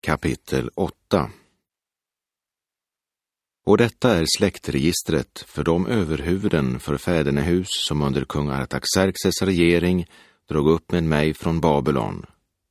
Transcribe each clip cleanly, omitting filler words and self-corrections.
Kapitel 8. Och detta är släktregistret för de överhuvuden för fädernehus som under kung Artaxerxes regering drog upp med mig från Babylon.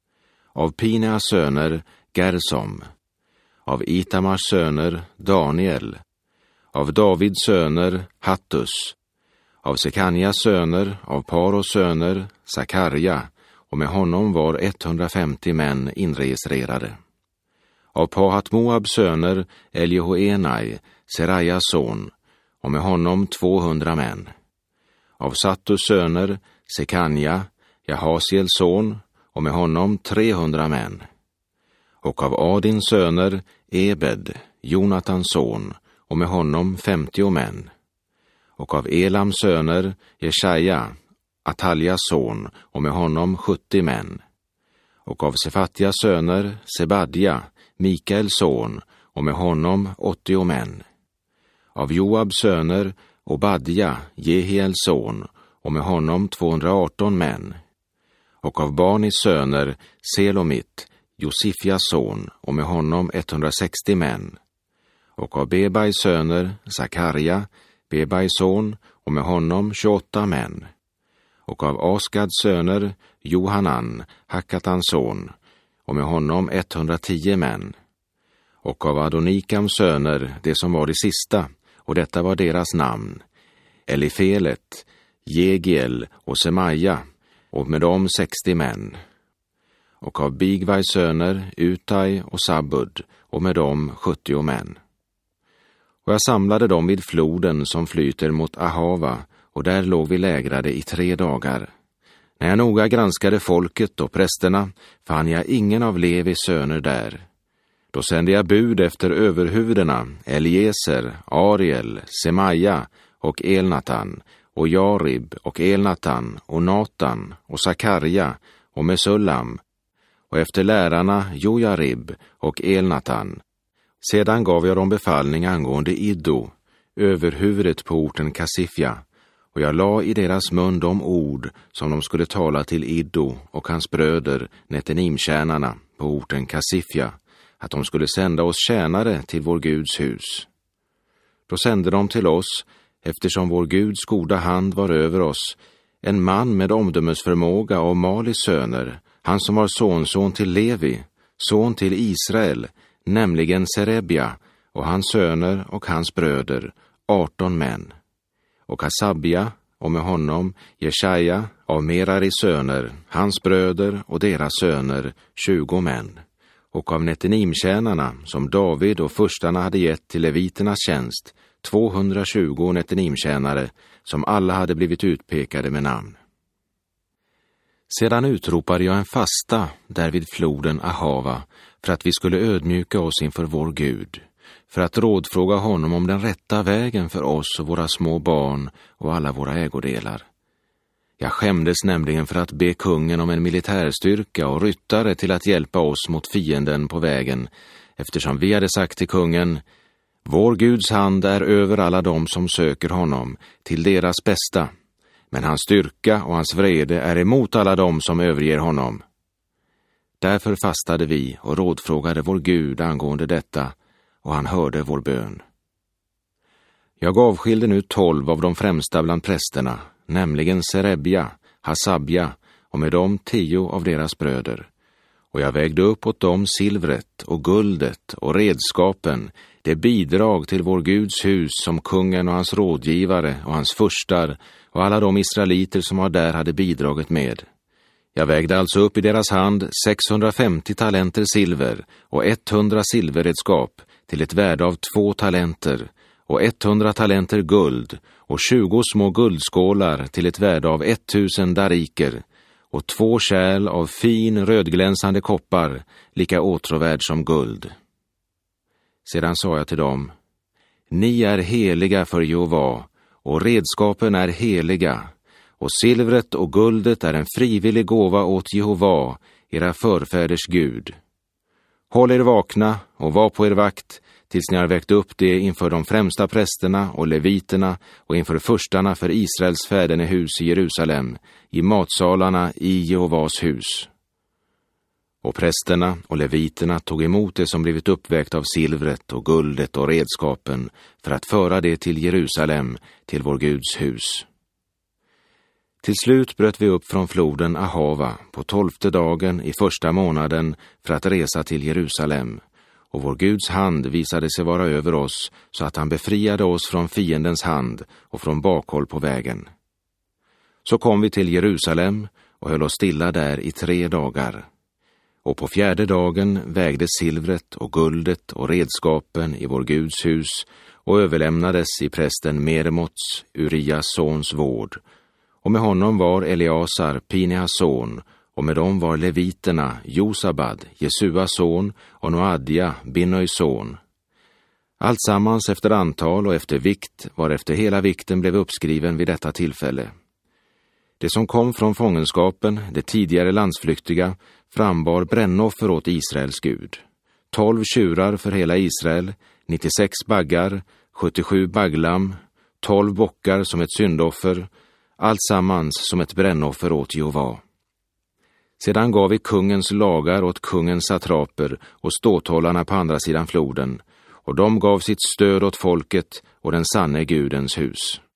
Av Pineas söner Gersom, av Itamars söner Daniel, av Davids söner Hattus, av Sekanias söner, av Paros söner Sakarja, och med honom var 150 män inregistrerade. Av Pahat Moabs söner Eljehoenai, Serajas son, och med honom 200 män. Av Sattus söner Sekanja, Jahasiels son, och med honom 300 män. Och av Adins söner Ebed, Jonatans son, och med honom 50 män. Och av Elams söner Jeshaja, Ataljas son, och med honom 70 män. Och av Sefatjas söner Sebadja, Mikaels son, och med honom 80 män. Av Joabs söner Obadja, Jehiels son, och med honom 218 män. Och av Banis söner Selomit, Josifjas son, och med honom 160 män. Och av Bebais söner Sakarja, Bebais son, och med honom 28 män. Och av Askads söner Johanan, Hakkatans son, och med honom 110 män. Och av Adonikams söner, det som var det sista, och detta var deras namn, Elifelet, Jegiel och Semaja, och med dem 60 män. Och av Bigvais söner Utai och Sabud, och med dem 70 män. Och jag samlade dem vid floden som flyter mot Ahava, och där låg vi lägrade i 3 dagar. När jag noga granskade folket och prästerna fann jag ingen av Levis söner där. Då sände jag bud efter överhuvudena Eliezer, Ariel, Semaja och Elnatan, och Jarib och Elnatan och Natan och Sakarja och Mesullam, och efter lärarna Jojarib och Elnatan. Sedan gav jag dem befallning angående Iddo, överhuvudet på orten Kasifja, och jag la i deras mun de ord som de skulle tala till Iddo och hans bröder, Netenimtjänarna, på orten Kasifja, att de skulle sända oss tjänare till vår Guds hus. Då sände de till oss, eftersom vår Guds goda hand var över oss, en man med omdömesförmåga av Malis söner, han som var sonson till Levi, son till Israel, nämligen Serebja, och hans söner och hans bröder, 18 män. Och Hasabja, och med honom Jeshaja av Meraris söner, hans bröder och deras söner, 20 män. Och av Netenimtjänarna, som David och furstarna hade gett till leviternas tjänst, 220 Netenimtjänare, som alla hade blivit utpekade med namn. Sedan utropade jag en fasta där vid floden Ahava, för att vi skulle ödmjuka oss inför vår Gud, för att rådfråga honom om den rätta vägen för oss och våra små barn och alla våra ägodelar. Jag skämdes nämligen för att be kungen om en militärstyrka och ryttare till att hjälpa oss mot fienden på vägen, eftersom vi hade sagt till kungen: vår Guds hand är över alla dem som söker honom, till deras bästa, men hans styrka och hans vrede är emot alla dem som överger honom. Därför fastade vi och rådfrågade vår Gud angående detta, och han hörde vår bön. Jag avskilde nu 12 av de främsta bland prästerna, nämligen Serebja, Hasabja, och med dem 10 av deras bröder. Och jag vägde upp åt dem silvret och guldet och redskapen, det bidrag till vår Guds hus som kungen och hans rådgivare och hans furstar och alla de israeliter som var där hade bidragit med. Jag vägde alltså upp i deras hand 650 talenter silver och 100 silverredskap till ett värde av 2 talenter och 100 talenter guld och 20 små guldskålar till ett värde av 1000 dariker och 2 kärl av fin rödglänsande koppar, lika åtråvärd som guld. Sedan sa jag till dem: ni är heliga för Jehova, och redskapen är heliga, och silvret och guldet är en frivillig gåva åt Jehova, era förfäders Gud. Håll er vakna och var på er vakt, tills ni har väckt upp det inför de främsta prästerna och leviterna och inför furstarna för Israels fädernehus i Jerusalem, i matsalarna i Jehovas hus. Och prästerna och leviterna tog emot det som blivit uppvägt av silvret och guldet och redskapen för att föra det till Jerusalem, till vår Guds hus. Till slut bröt vi upp från floden Ahava på 12:e dagen i första månaden för att resa till Jerusalem, och vår Guds hand visade sig vara över oss så att han befriade oss från fiendens hand och från bakhåll på vägen. Så kom vi till Jerusalem och höll oss stilla där i 3 dagar. Och på 4:e dagen vägdes silvret och guldet och redskapen i vår Guds hus och överlämnades i prästen Meremots, Urias sons vård. Och med honom var Eleasar, Pineas son, och med dem var leviterna Josabad, Jesuas son, och Noadja, Binnöjs son. Alltsammans efter antal och efter vikt, varefter hela vikten blev uppskriven vid detta tillfälle. Det som kom från fångenskapen, det tidigare landsflyktiga, frambar brännoffer åt Israels Gud. 12 tjurar för hela Israel, 96 baggar, 77 bagglam, 12 bockar som ett syndoffer, alltsammans som ett brännoffer åt Jehova. Sedan gav vi kungens lagar åt kungens satraper och ståthållarna på andra sidan floden, och de gav sitt stöd åt folket och den sanne Gudens hus.